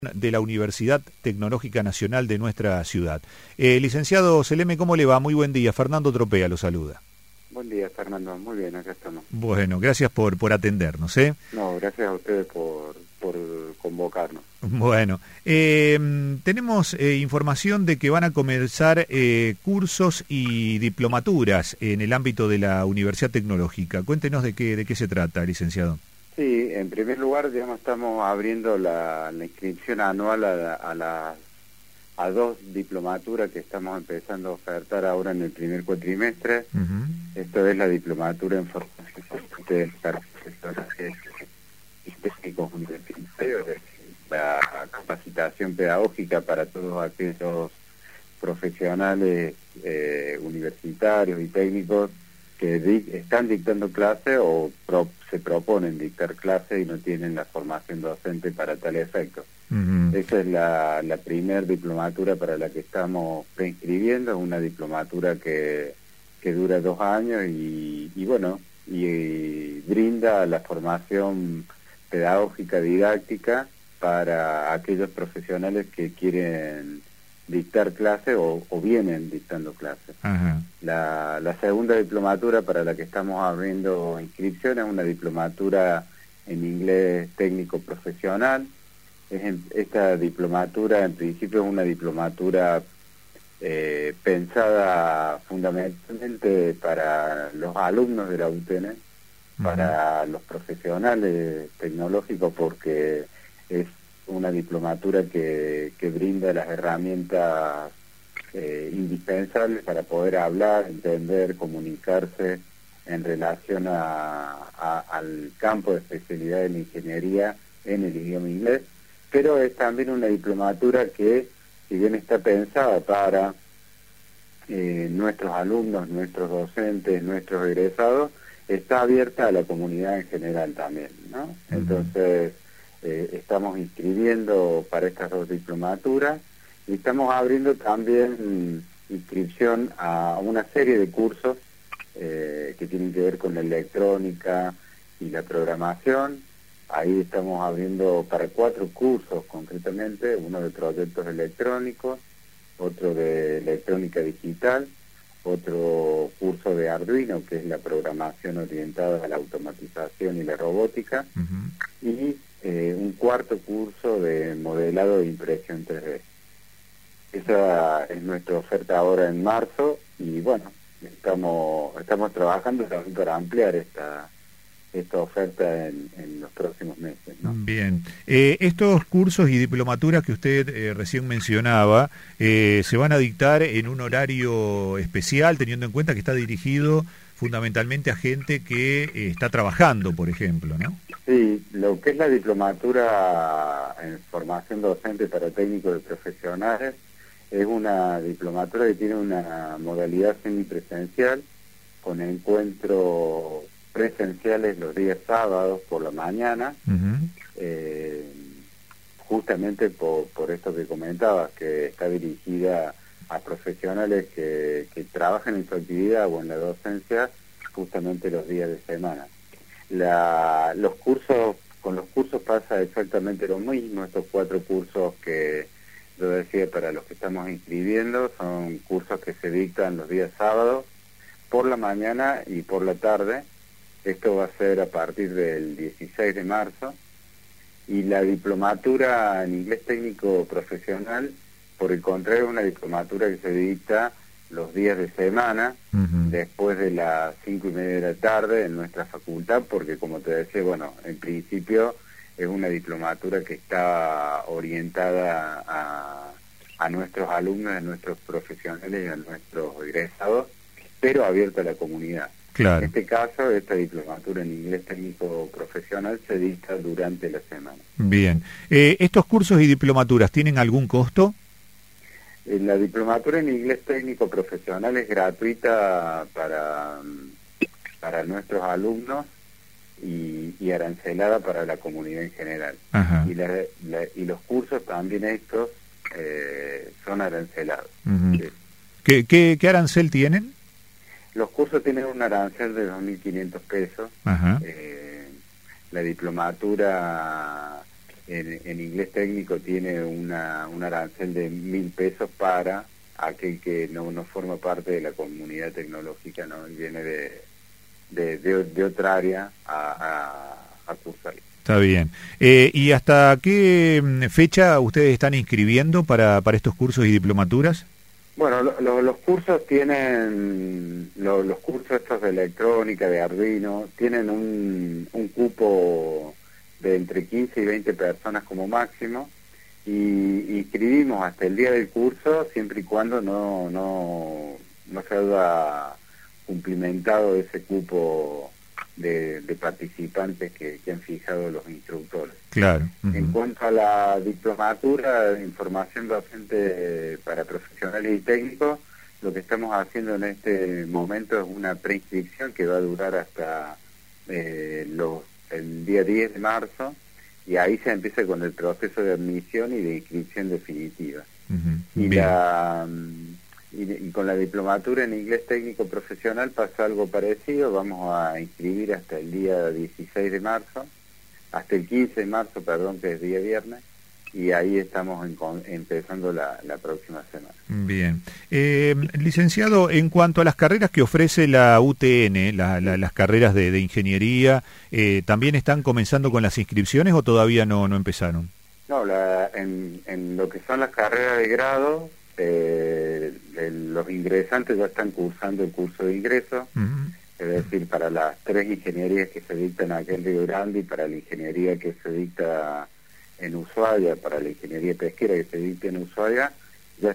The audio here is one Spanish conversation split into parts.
de la Universidad Tecnológica Nacional de nuestra ciudad. Licenciado Seleme, ¿cómo le va? Muy buen día. Fernando Tropea lo saluda. Buen día, Fernando. Muy bien, acá estamos. Bueno, gracias por atendernos, ¿eh? No, gracias a ustedes por convocarnos. Bueno, tenemos información de que van a comenzar cursos y diplomaturas en el ámbito de la Universidad Tecnológica. Cuéntenos de qué se trata, licenciado. Sí, en primer lugar, digamos, estamos abriendo la inscripción anual a dos diplomaturas que estamos empezando a ofertar ahora en el primer cuatrimestre. Esto es la diplomatura en formación para profesores técnicos universitarios, la capacitación pedagógica para todos aquellos profesionales universitarios y técnicos que están dictando clase o se proponen dictar clase y no tienen la formación docente para tal efecto. Esa es la primer diplomatura para la que estamos preinscribiendo, es una diplomatura que dura 2 años y brinda la formación pedagógica didáctica para aquellos profesionales que quieren dictar clase o vienen dictando clases. La segunda diplomatura para la que estamos abriendo inscripción es una diplomatura en inglés técnico profesional. Esta diplomatura en principio es una diplomatura pensada fundamentalmente para los alumnos de la UTN, para los profesionales tecnológicos, porque es una diplomatura que brinda las herramientas indispensables para poder hablar, entender, comunicarse en relación al campo de especialidad de la ingeniería en el idioma inglés, pero es también una diplomatura que, si bien está pensada para nuestros alumnos, nuestros docentes, nuestros egresados, está abierta a la comunidad en general también, ¿no? Entonces, estamos inscribiendo para estas dos diplomaturas y estamos abriendo también inscripción a una serie de cursos que tienen que ver con la electrónica y la programación. Ahí estamos abriendo para 4 cursos concretamente, uno de proyectos electrónicos, otro de electrónica digital, otro curso de Arduino, que es la programación orientada a la automatización y la robótica, y un cuarto curso de modelado de impresión 3D. Esa es nuestra oferta ahora en marzo y bueno, estamos trabajando también para ampliar esta oferta en los próximos meses, ¿no? Bien. Estos cursos y diplomaturas que usted recién mencionaba, ¿se van a dictar en un horario especial, teniendo en cuenta que está dirigido fundamentalmente a gente que está trabajando, por ejemplo, ¿no? Sí, lo que es la diplomatura en formación docente para técnicos y profesionales es una diplomatura que tiene una modalidad semipresencial con encuentros presenciales los días sábados por la mañana, justamente por esto que comentabas, que está dirigida a profesionales que trabajan en su actividad o en la docencia justamente los días de semana. Con los cursos pasa exactamente lo mismo. Estos 4 cursos que yo decía para los que estamos inscribiendo son cursos que se dictan los días sábados por la mañana y por la tarde. Esto va a ser a partir del 16 de marzo. Y la diplomatura en inglés técnico profesional, por el contrario, es una diplomatura que se dicta los días de semana, después de las 5:30 de la tarde en nuestra facultad, porque como te decía, bueno, en principio es una diplomatura que está orientada a nuestros alumnos, a nuestros profesionales y a nuestros egresados, pero abierta a la comunidad. Claro. En este caso, esta diplomatura en inglés técnico profesional se dicta durante la semana. Bien. ¿Estos cursos y diplomaturas tienen algún costo? La diplomatura en inglés técnico profesional es gratuita para nuestros alumnos y arancelada para la comunidad en general. Y los cursos también estos son arancelados. ¿Sí? ¿Qué arancel tienen? Los cursos tienen un arancel de 2.500 pesos. La diplomatura en inglés técnico tiene un arancel de 1.000 pesos para aquel que no forma parte de la comunidad tecnológica, ¿no? Y viene de otra área a cursar. Está bien. ¿Y hasta qué fecha ustedes están inscribiendo para estos cursos y diplomaturas? Bueno, los cursos tienen, los cursos estos de electrónica, de Arduino, tienen un cupo de entre 15 y 20 personas como máximo, y inscribimos hasta el día del curso siempre y cuando no se haya cumplimentado ese cupo de participantes que han fijado los instructores. Claro. En cuanto a la diplomatura de información docente para profesionales y técnicos, lo que estamos haciendo en este momento es una preinscripción que va a durar hasta el día 10 de marzo, y ahí se empieza con el proceso de admisión y de inscripción definitiva. Y con la diplomatura en inglés técnico profesional pasa algo parecido. Vamos a inscribir hasta el día 16 de marzo, hasta el 15 de marzo, perdón, que es día viernes, y ahí estamos empezando la próxima semana. Bien. Licenciado, en cuanto a las carreras que ofrece la UTN, las carreras de ingeniería, ¿también están comenzando con las inscripciones o todavía no empezaron? No, en lo que son las carreras de grado, los ingresantes ya están cursando el curso de ingreso, es decir, para las 3 ingenierías que se dictan aquí en Río Grande y para la ingeniería que se dicta en Ushuaia, para la ingeniería pesquera que se dicta en Ushuaia, ya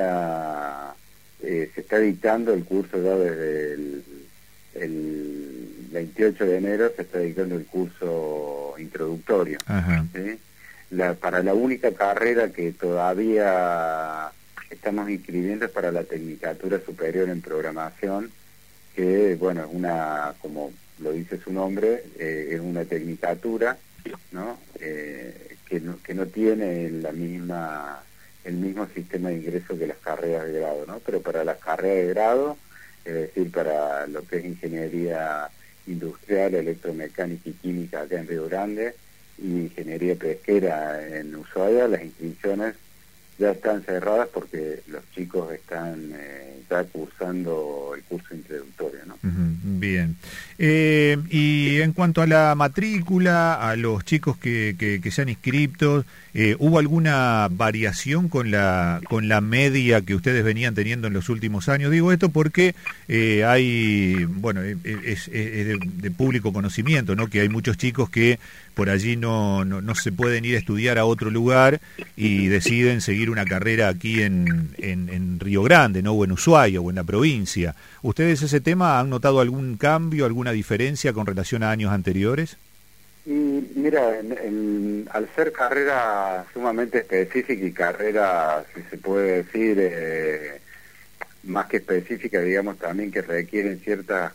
se está dictando el curso ya desde el 28 de enero, se está dictando el curso introductorio. ¿Sí? Para la única carrera que todavía estamos inscribiendo es para la Tecnicatura Superior en Programación, que, bueno, es como lo dice su nombre, es una tecnicatura, ¿no? Que no tiene el mismo sistema de ingreso que las carreras de grado, ¿no? Pero para las carreras de grado, es decir, para lo que es ingeniería industrial, electromecánica y química acá en Río Grande, y ingeniería pesquera en Ushuaia, las inscripciones ya están cerradas porque los chicos están ya cursando el curso introductorio, ¿no? Bien. Y en cuanto a la matrícula, a los chicos que se han inscrito, ¿hubo alguna variación con la media que ustedes venían teniendo en los últimos años? Digo esto porque hay, bueno, es de público conocimiento, ¿no? Que hay muchos chicos que por allí no se pueden ir a estudiar a otro lugar y deciden seguir una carrera aquí en Río Grande, ¿no? O en Ushuaia o en la provincia. ¿Ustedes ese tema han notado algún cambio, alguna diferencia con relación a años anteriores? Y mira, al ser carrera sumamente específica y carrera, si se puede decir, más que específica, digamos, también que requieren ciertas...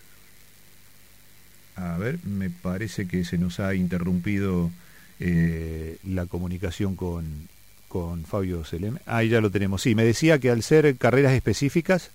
A ver, me parece que se nos ha interrumpido la comunicación con Fabio Seleme. Ahí ya lo tenemos. Sí, me decía que al ser carreras específicas...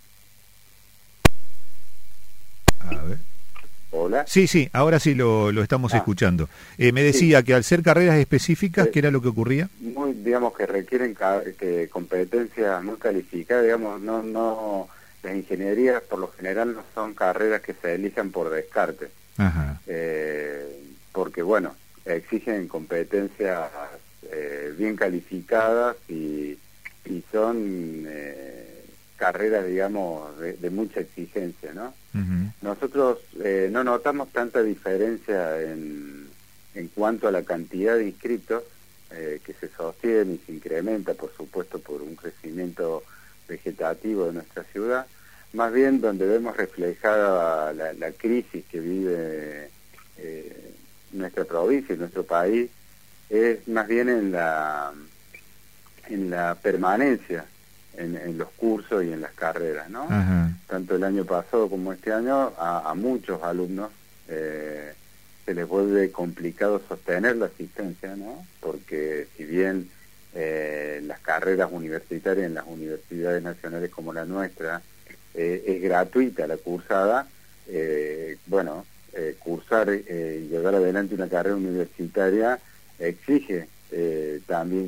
A ver. Hola. Sí, ahora sí lo estamos escuchando. Me decía que al ser carreras específicas, ¿qué era lo que ocurría? Digamos que requieren competencias muy calificadas, digamos, las ingenierías por lo general no son carreras que se elijan por descarte. Porque, bueno, exigen competencias bien calificadas y son carreras, digamos, de mucha exigencia, ¿no? Nosotros no notamos tanta diferencia en cuanto a la cantidad de inscritos, que se sostiene y se incrementa, por supuesto, por un crecimiento vegetativo de nuestra ciudad. Más bien donde vemos reflejada la crisis que vive nuestra provincia y nuestro país es más bien en la permanencia en los cursos y en las carreras, ¿no? Tanto el año pasado como este año a muchos alumnos se les vuelve complicado sostener la asistencia, ¿no? Porque si bien las carreras universitarias en las universidades nacionales como la nuestra es gratuita la cursada, cursar y llevar adelante una carrera universitaria exige también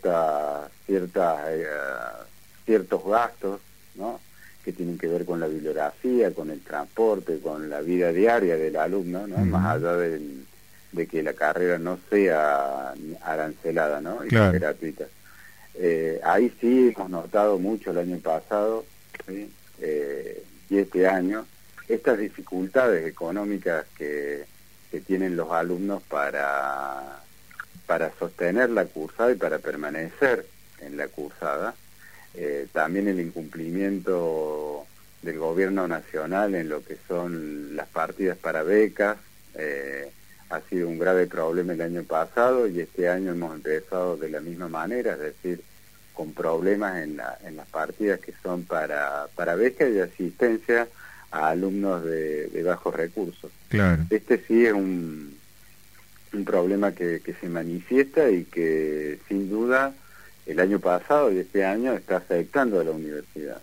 ciertos gastos, ¿no?, que tienen que ver con la bibliografía, con el transporte, con la vida diaria del alumno, ¿no? Más allá de que la carrera no sea arancelada, ¿no?, y claro, gratuita. Ahí sí hemos notado mucho el año pasado, ¿sí?, y este año, estas dificultades económicas que tienen los alumnos para sostener la cursada y para permanecer en la cursada. También el incumplimiento del gobierno nacional en lo que son las partidas para becas ha sido un grave problema el año pasado, y este año hemos empezado de la misma manera, es decir, con problemas en las partidas que son para becas y asistencia a alumnos de bajos recursos. claro. Este sí es un problema que se manifiesta y que sin duda el año pasado y este año está afectando a la universidad.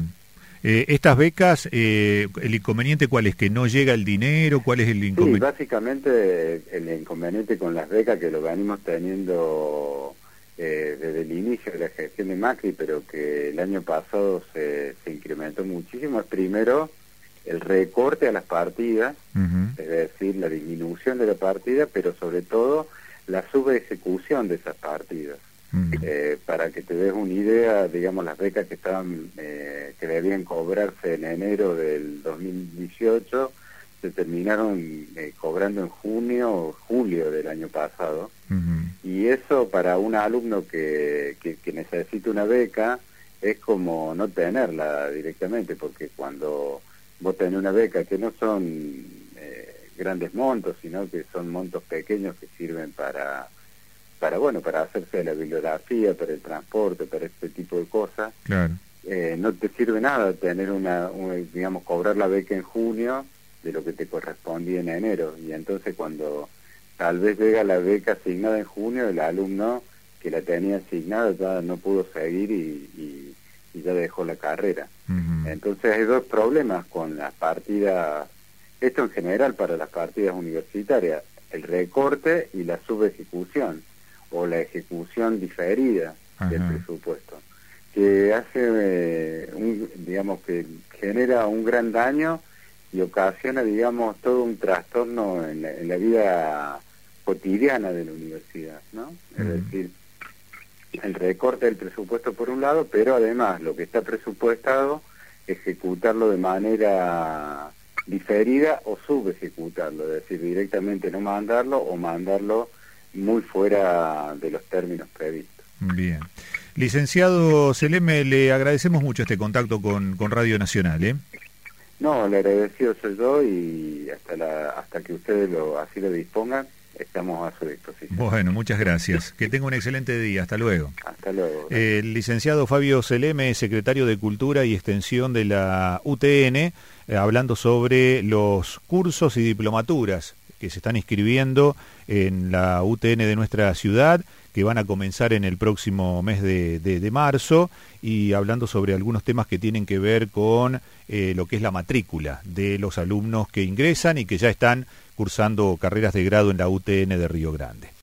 Estas becas, ¿el inconveniente cuál es? ¿Que no llega el dinero? ¿Cuál es el inconveniente? Sí, básicamente el inconveniente con las becas, que lo venimos teniendo desde el inicio de la gestión de Macri, pero que el año pasado se incrementó muchísimo, es primero el recorte a las partidas, es decir, la disminución de la partida, pero sobre todo la subejecución de esas partidas. Para que te des una idea, digamos, las becas que estaban que debían cobrarse en enero del 2018 se terminaron cobrando en junio o julio del año pasado. Y eso para un alumno que necesita una beca es como no tenerla directamente, porque cuando vos tenés una beca que no son grandes montos, sino que son montos pequeños que sirven para hacerse de la bibliografía, para el transporte, para este tipo de cosas, claro, no te sirve nada tener digamos, cobrar la beca en junio de lo que te correspondía en enero. Y entonces cuando tal vez llega la beca asignada en junio, el alumno que la tenía asignada ya no pudo seguir y ya dejó la carrera. Entonces hay dos problemas con las partidas, esto en general para las partidas universitarias, el recorte y la subejecución, o la ejecución diferida del presupuesto, que hace, digamos, que genera un gran daño y ocasiona, digamos, todo un trastorno en la vida cotidiana de la universidad, ¿no? Es decir, el recorte del presupuesto por un lado, pero además lo que está presupuestado, ejecutarlo de manera diferida o subejecutarlo, es decir, directamente no mandarlo o mandarlo muy fuera de los términos previstos. Bien. Licenciado Seleme, le agradecemos mucho este contacto con Radio Nacional, ¿eh? No, le agradecido soy yo, y hasta que ustedes así lo dispongan, estamos a su disposición. Bueno, muchas gracias. Que tenga un excelente día. Hasta luego. Hasta luego. El licenciado Fabio Seleme, secretario de Cultura y Extensión de la UTN, hablando sobre los cursos y diplomaturas que se están inscribiendo en la UTN de nuestra ciudad, que van a comenzar en el próximo mes de marzo, y hablando sobre algunos temas que tienen que ver con lo que es la matrícula de los alumnos que ingresan y que ya están cursando carreras de grado en la UTN de Río Grande.